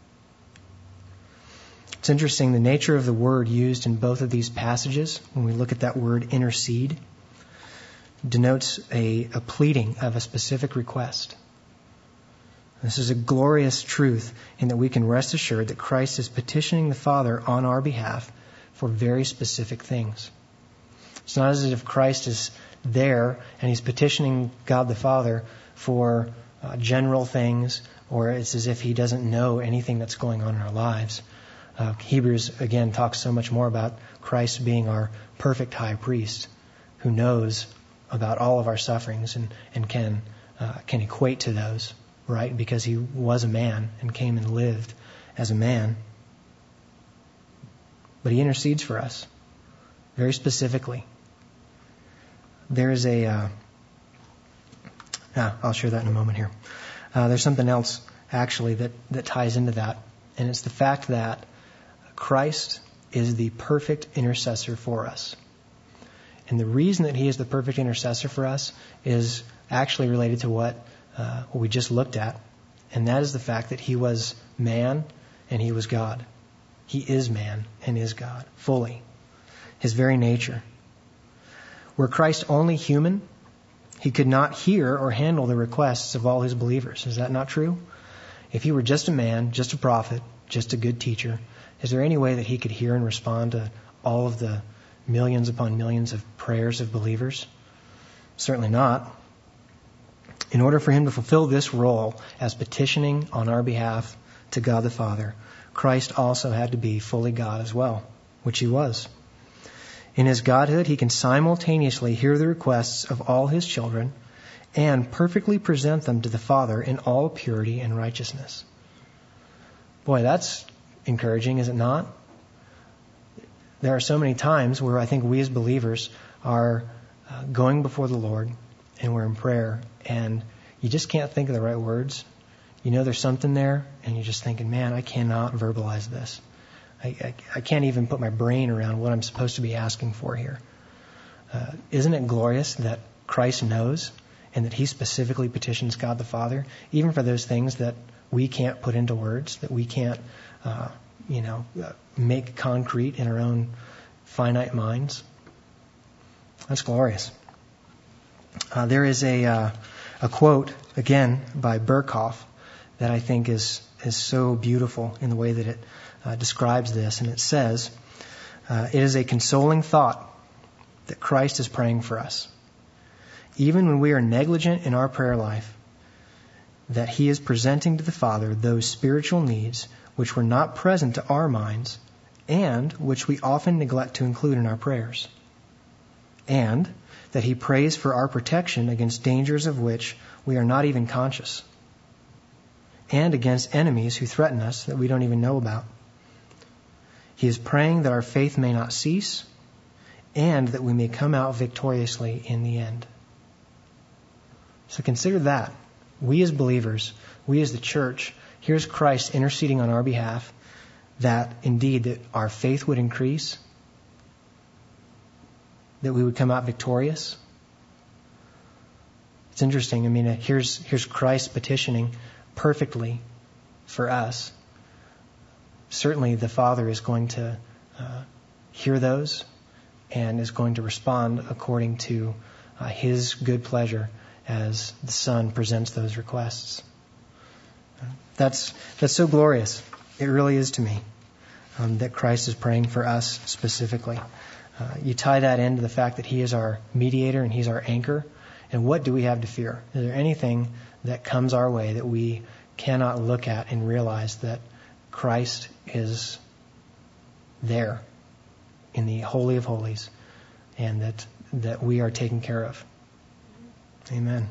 It's interesting, the nature of the word used in both of these passages, when we look at that word intercede, denotes a, a pleading of a specific request. This is a glorious truth in that we can rest assured that Christ is petitioning the Father on our behalf for very specific things. It's not as if Christ is there and he's petitioning God the Father for uh, general things, or it's as if he doesn't know anything that's going on in our lives. Uh, Hebrews, again, talks so much more about Christ being our perfect high priest who knows about all of our sufferings and, and can, uh, can equate to those, right? Because he was a man and came and lived as a man. But he intercedes for us very specifically. There is a, uh, ah, I'll share that in a moment here. Uh, there's something else actually that, that ties into that, and it's the fact that Christ is the perfect intercessor for us. And the reason that he is the perfect intercessor for us is actually related to what, uh, what we just looked at. And that is the fact that he was man and he was God. He is man and is God, fully. His very nature. Were Christ only human, he could not hear or handle the requests of all his believers. Is that not true? If he were just a man, just a prophet, just a good teacher, is there any way that he could hear and respond to all of the millions upon millions of prayers of believers? Certainly not. In order for him to fulfill this role as petitioning on our behalf to God the Father, Christ also had to be fully God as well, which he was. In his godhood, he can simultaneously hear the requests of all his children and perfectly present them to the Father in all purity and righteousness. Boy, that's encouraging, is it not? There are so many times where I think we as believers are uh, going before the Lord and we're in prayer and you just can't think of the right words. You know there's something there and you're just thinking, man, I cannot verbalize this. I, I, I can't even put my brain around what I'm supposed to be asking for here. Uh, isn't it glorious that Christ knows and that he specifically petitions God the Father, even for those things that we can't put into words, that we can't, uh, you know, uh, make concrete in our own finite minds? That's glorious. Uh, there is a uh, a quote, again, by Berkhoff that I think is, is so beautiful in the way that it uh, describes this. And it says, uh, it is a consoling thought that Christ is praying for us. Even when we are negligent in our prayer life, that he is presenting to the Father those spiritual needs which were not present to our minds and which we often neglect to include in our prayers. And that he prays for our protection against dangers of which we are not even conscious, and against enemies who threaten us that we don't even know about. He is praying that our faith may not cease, and that we may come out victoriously in the end. So consider that. We as believers, we as the church, here's Christ interceding on our behalf, that indeed that our faith would increase, that we would come out victorious. It's interesting. I mean, here's here's Christ petitioning perfectly for us. Certainly the Father is going to uh, hear those and is going to respond according to uh, his good pleasure as the Son presents those requests. That's that's so glorious. It really is to me um, that Christ is praying for us specifically. Uh, you tie that into the fact that he is our mediator and he's our anchor. And what do we have to fear? Is there anything that comes our way that we cannot look at and realize that Christ is there in the Holy of Holies and that that we are taken care of? Amen.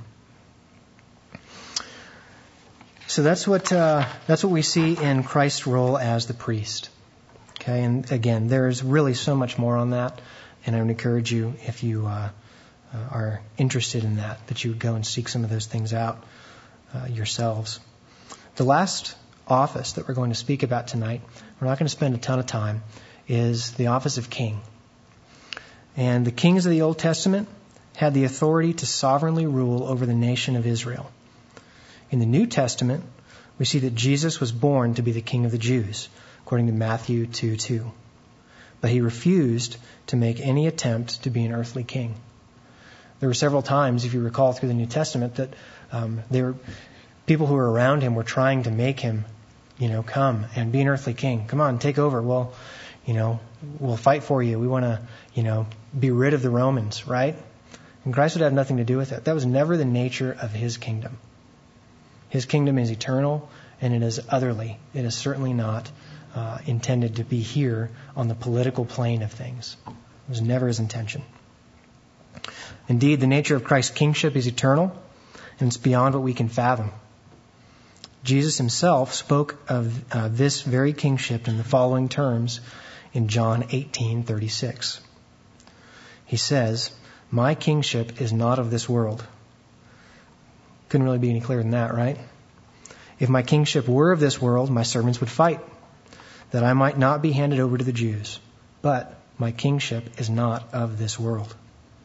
So that's what uh, that's what we see in Christ's role as the priest. Okay, and again, there's really so much more on that, and I would encourage you, if you uh, uh, are interested in that, that you would go and seek some of those things out uh, yourselves. The last office that we're going to speak about tonight, we're not going to spend a ton of time, is the office of king. And the kings of the Old Testament had the authority to sovereignly rule over the nation of Israel. In the New Testament, we see that Jesus was born to be the King of the Jews, according to Matthew two two. But he refused to make any attempt to be an earthly king. There were several times, if you recall through the New Testament, that um, there were people who were around him were trying to make him, you know, come and be an earthly king. Come on, take over. Well, you know, we'll fight for you. We want to, you know, be rid of the Romans, right? And Christ would have nothing to do with it. That was never the nature of his kingdom. His kingdom is eternal and it is otherly. It is certainly not uh, intended to be here on the political plane of things. It was never his intention. Indeed, the nature of Christ's kingship is eternal and it's beyond what we can fathom. Jesus himself spoke of uh, this very kingship in the following terms in John eighteen thirty-six. He says, "My kingship is not of this world." Couldn't really be any clearer than that, right? "If my kingship were of this world, my servants would fight, that I might not be handed over to the Jews. But my kingship is not of this world."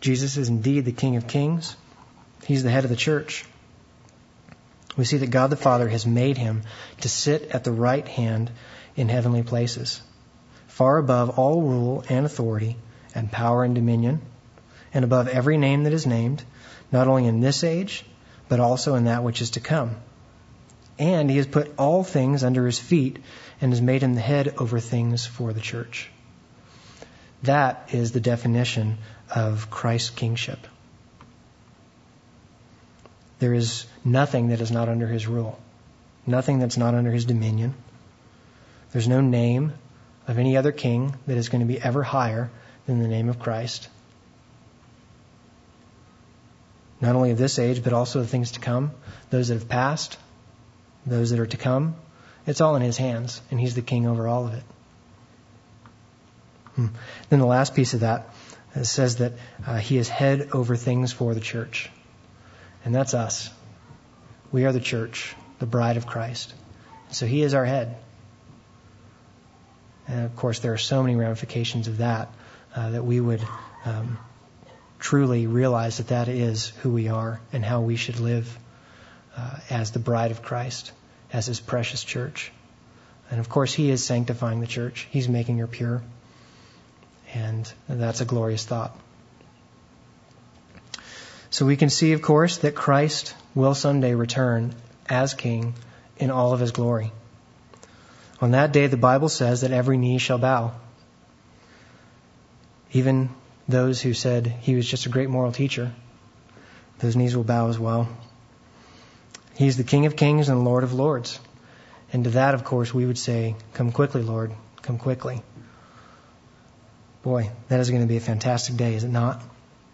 Jesus is indeed the King of Kings. He's the head of the church. We see that God the Father has made him to sit at the right hand in heavenly places, far above all rule and authority and power and dominion, and above every name that is named, not only in this age, but also in that which is to come. And he has put all things under his feet and has made him the head over things for the church. That is the definition of Christ's kingship. There is nothing that is not under his rule, nothing that's not under his dominion. There's no name of any other king that is going to be ever higher than the name of Christ. Not only of this age, but also the things to come, those that have passed, those that are to come. It's all in his hands, and he's the king over all of it. Hmm. Then the last piece of that says that uh, he is head over things for the church. And that's us. We are the church, the bride of Christ. So he is our head. And of course, there are so many ramifications of that uh, that we would um, truly realize that that is who we are and how we should live uh, as the bride of Christ, as his precious church. And of course, he is sanctifying the church. He's making her pure. And that's a glorious thought. So we can see, of course, that Christ will someday return as King in all of his glory. On that day, the Bible says that every knee shall bow. Even those who said he was just a great moral teacher, those knees will bow as well. He's the King of Kings and Lord of Lords. And to that, of course, we would say, come quickly, Lord, come quickly. Boy, that is going to be a fantastic day, is it not?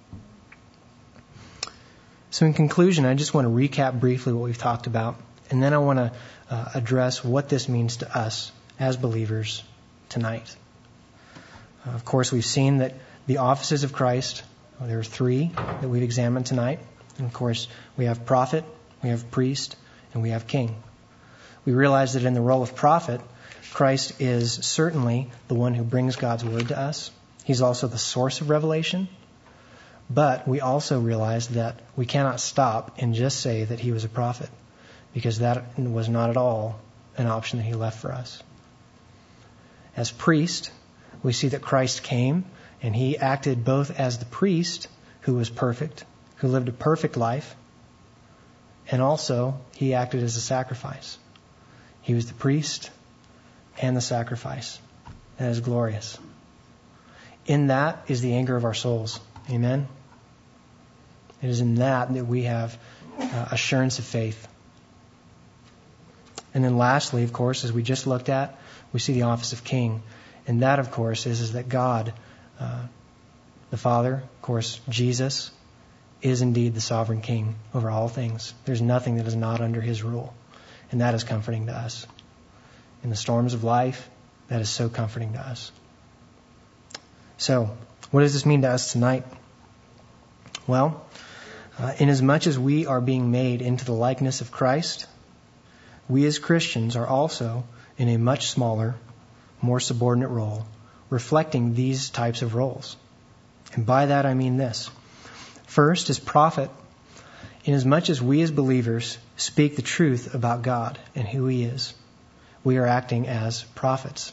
So in conclusion, I just want to recap briefly what we've talked about, and then I want to uh, address what this means to us as believers tonight. Uh, of course, we've seen that the offices of Christ, well, there are three that we've examined tonight. And of course, we have prophet, we have priest, and we have king. We realize that in the role of prophet, Christ is certainly the one who brings God's word to us. He's also the source of revelation. But we also realize that we cannot stop and just say that he was a prophet, because that was not at all an option that he left for us. As priest, we see that Christ came and he acted both as the priest who was perfect, who lived a perfect life, and also he acted as a sacrifice. He was the priest and the sacrifice. That is glorious. In that is the anchor of our souls. Amen? It is in that that we have uh, assurance of faith. And then lastly, of course, as we just looked at, we see the office of king. And that, of course, is, is that God, uh, the Father, of course, Jesus, is indeed the sovereign king over all things. There's nothing that is not under his rule. And that is comforting to us. In the storms of life, that is so comforting to us. So, what does this mean to us tonight? Well, uh, inasmuch as we are being made into the likeness of Christ, we as Christians are also in a much smaller, more subordinate role, reflecting these types of roles. And by that I mean this. First, as prophet, inasmuch as we as believers speak the truth about God and who he is, we are acting as prophets.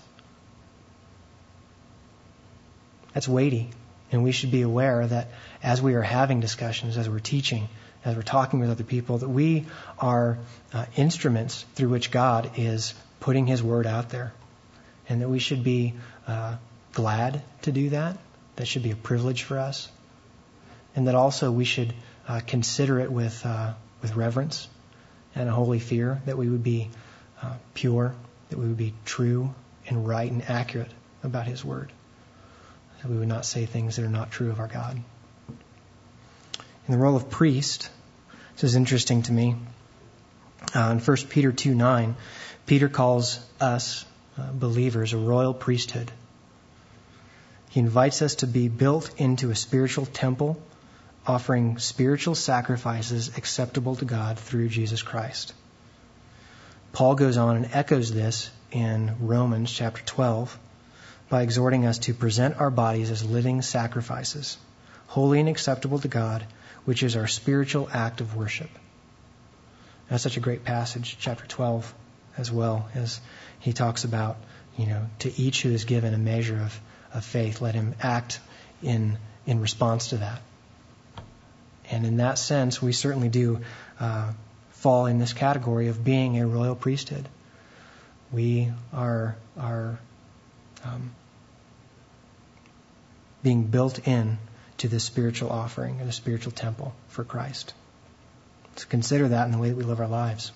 That's weighty. And we should be aware that as we are having discussions, as we're teaching, as we're talking with other people, that we are uh, instruments through which God is putting his word out there. And that we should be uh, glad to do that. That should be a privilege for us. And that also we should uh, consider it with uh, with reverence and a holy fear, that we would be uh, pure, that we would be true and right and accurate about his word. That we would not say things that are not true of our God. In the role of priest, this is interesting to me. Uh, in First Peter two nine, Peter calls us uh, believers a royal priesthood. He invites us to be built into a spiritual temple, offering spiritual sacrifices acceptable to God through Jesus Christ. Paul goes on and echoes this in Romans chapter twelve by exhorting us to present our bodies as living sacrifices, holy and acceptable to God, which is our spiritual act of worship. That's such a great passage, chapter twelve, as well, as he talks about, you know, to each who is given a measure of, of faith, let him act in in response to that. And in that sense, we certainly do uh, fall in this category of being a royal priesthood. We are are um, being built in to the spiritual offering or the spiritual temple for Christ. So consider that in the way that we live our lives.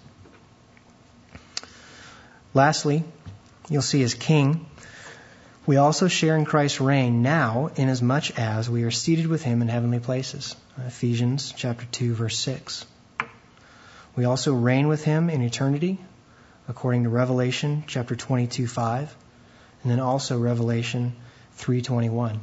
Lastly, you'll see as king, we also share in Christ's reign now, inasmuch as we are seated with him in heavenly places. Ephesians chapter two, verse six. We also reign with him in eternity, according to Revelation chapter twenty-two, five, and then also Revelation three twenty-one.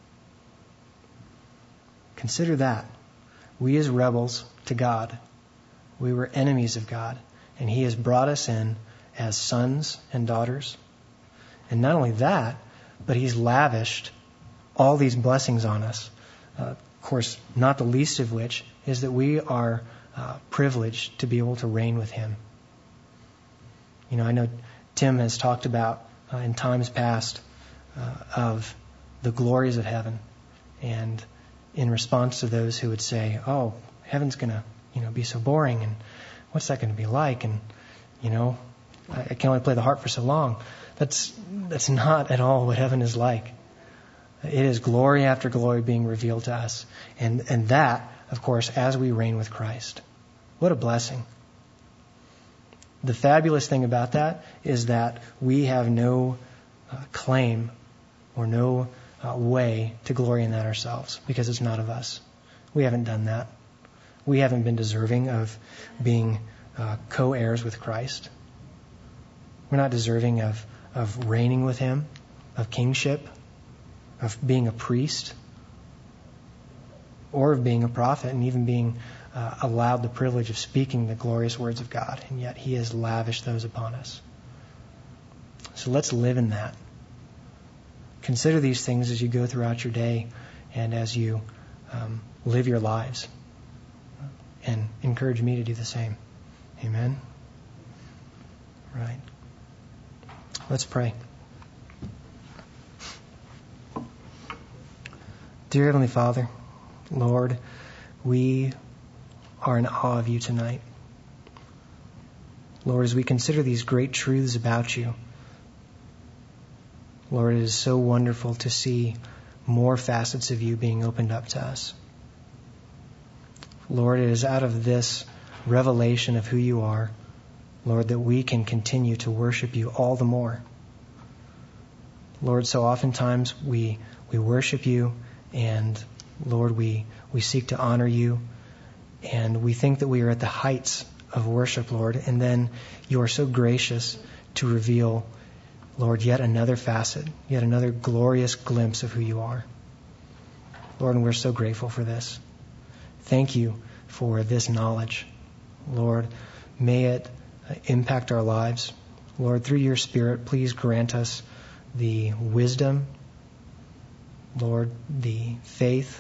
Consider that. We as rebels to God, we were enemies of God, and he has brought us in as sons and daughters. And not only that, but he's lavished all these blessings on us. Uh, of course, not the least of which is that we are uh, privileged to be able to reign with him. You know, I know Tim has talked about uh, in times past uh, of the glories of heaven, and in response to those who would say, "Oh, heaven's going to, you know, be so boring, and what's that going to be like?" And you know, I, I can only play the harp for so long. That's that's not at all what heaven is like. It is glory after glory being revealed to us, and and that, of course, as we reign with Christ. What a blessing! The fabulous thing about that is that we have no uh, claim or no uh, way to glory in that ourselves, because it's not of us. We haven't done that. We haven't been deserving of being uh, co-heirs with Christ. We're not deserving of, of reigning with him, of kingship, of being a priest, or of being a prophet, and even being uh, allowed the privilege of speaking the glorious words of God. And yet he has lavished those upon us. So let's live in that. Consider these things as you go throughout your day and as you um, live your lives. And encourage me to do the same. Amen? Right. Let's pray. Dear Heavenly Father, Lord, we are in awe of you tonight. Lord, as we consider these great truths about you, Lord, it is so wonderful to see more facets of you being opened up to us. Lord, it is out of this revelation of who you are, Lord, that we can continue to worship you all the more. Lord, so oftentimes we we worship you, and Lord, we, we seek to honor you, and we think that we are at the heights of worship, Lord, and then you are so gracious to reveal, Lord, yet another facet, yet another glorious glimpse of who you are. Lord, and we're so grateful for this. Thank you for this knowledge. Lord, may it impact our lives. Lord, through your Spirit, please grant us the wisdom, Lord, the faith,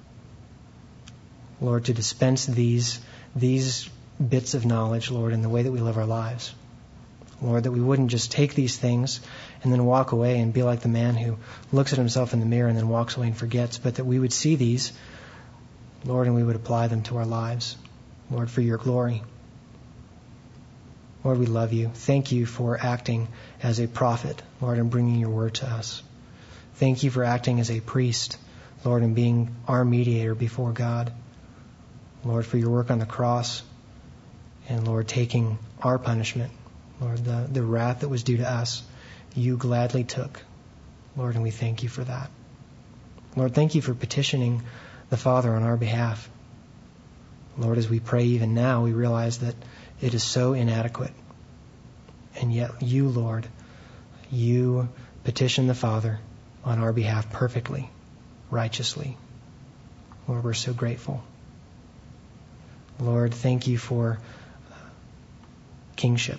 Lord, to dispense these, these bits of knowledge, Lord, in the way that we live our lives. Lord, that we wouldn't just take these things and then walk away and be like the man who looks at himself in the mirror and then walks away and forgets, but that we would see these, Lord, and we would apply them to our lives, Lord, for your glory. Lord, we love you. Thank you for acting as a prophet, Lord, and bringing your word to us. Thank you for acting as a priest, Lord, and being our mediator before God. Lord, for your work on the cross, and Lord, taking our punishment, Lord, the, the wrath that was due to us, you gladly took, Lord, and we thank you for that. Lord, thank you for petitioning the Father on our behalf. Lord, as we pray even now, we realize that it is so inadequate. And yet you, Lord, you petition the Father on our behalf perfectly, righteously. Lord, we're so grateful. Lord, thank you for kingship.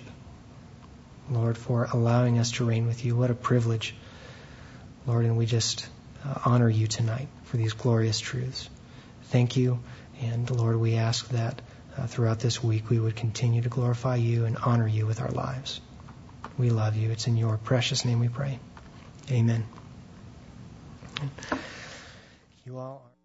Lord, for allowing us to reign with you. What a privilege. Lord, and we just uh, honor you tonight for these glorious truths. Thank you. And Lord, we ask that uh, throughout this week we would continue to glorify you and honor you with our lives. We love you. It's in your precious name we pray. Amen. You all are